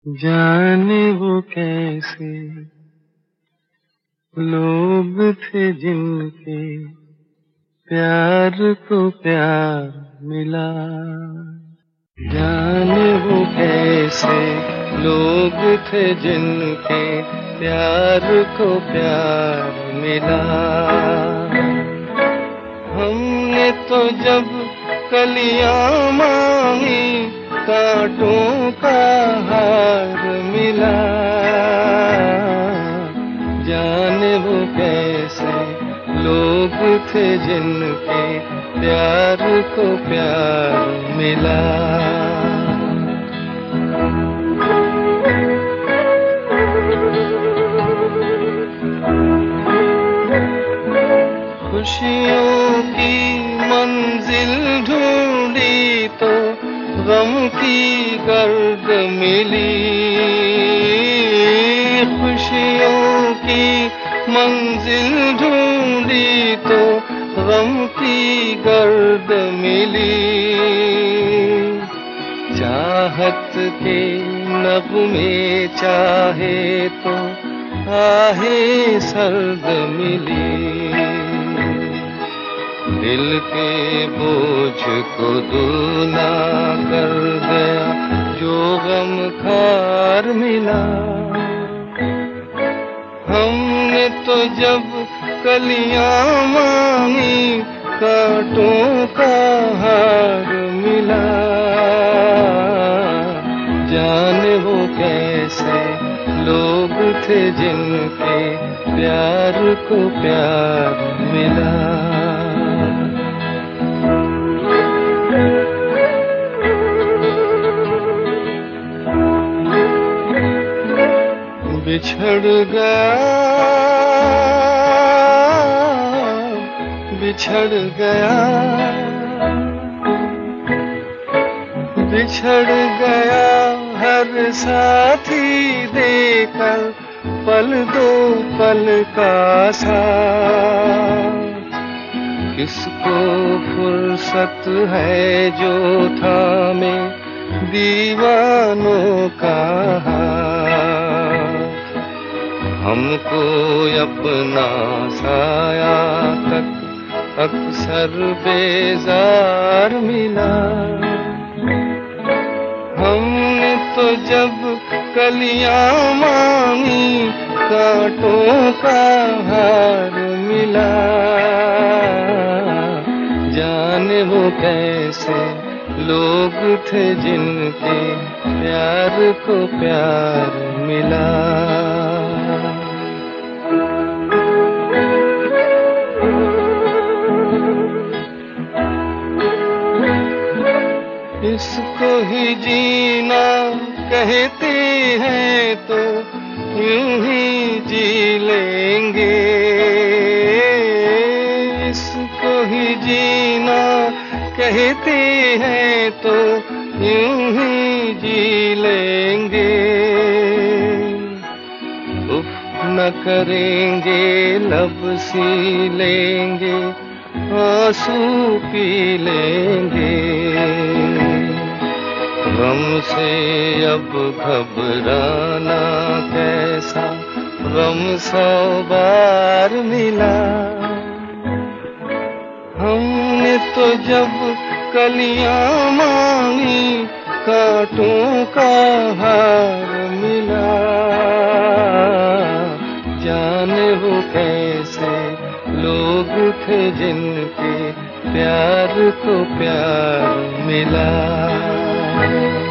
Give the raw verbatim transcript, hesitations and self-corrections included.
जाने वो कैसे लोग थे जिनके प्यार को प्यार मिला। जाने वो कैसे लोग थे जिनके प्यार को प्यार मिला। हमने तो जब कलियां मांगी कांटों का हार मिला। जाने वो कैसे लोग थे जिनके प्यार को प्यार मिला। खुशियों की मंजिल ढूंढी तो गम की गर्द मिली। खुशियों की मंजिल ढूंढी तो गम की गर्द मिली। चाहत के नगमे चाहे तो आहे सर्द मिली। दिल के बोझ को दूना कर गया जो गम खार मिला। हमने तो जब कलियां मांगी कांटों का हार मिला। जाने वो कैसे लोग थे जिनके प्यार को प्यार मिला। बिछड़ गया बिछड़ गया बिछड़ गया हर साथी देकर पल दो पल का साथ। किसको फुर्सत है जो थामे दीवानों का हाथ। हमको अपना साया तक अक्सर बेजार मिला। हमने तो जब कलियां मांगी कांटों का हार मिला। जाने वो कैसे लोग थे जिनके प्यार को प्यार मिला। इसको ही जीना कहते हैं तो यूं ही जी लेंगे। इसको ही जीना कहते हैं तो यूं ही जी लेंगे। उफ न करेंगे लब सी लेंगे आंसू पी लेंगे। गम से अब घबराना कैसा गम सौ बार मिला। हमने तो जब कलियां मांगी कांटों का हार मिला। जाने वो कैसे लोग थे जिनके प्यार को प्यार मिला।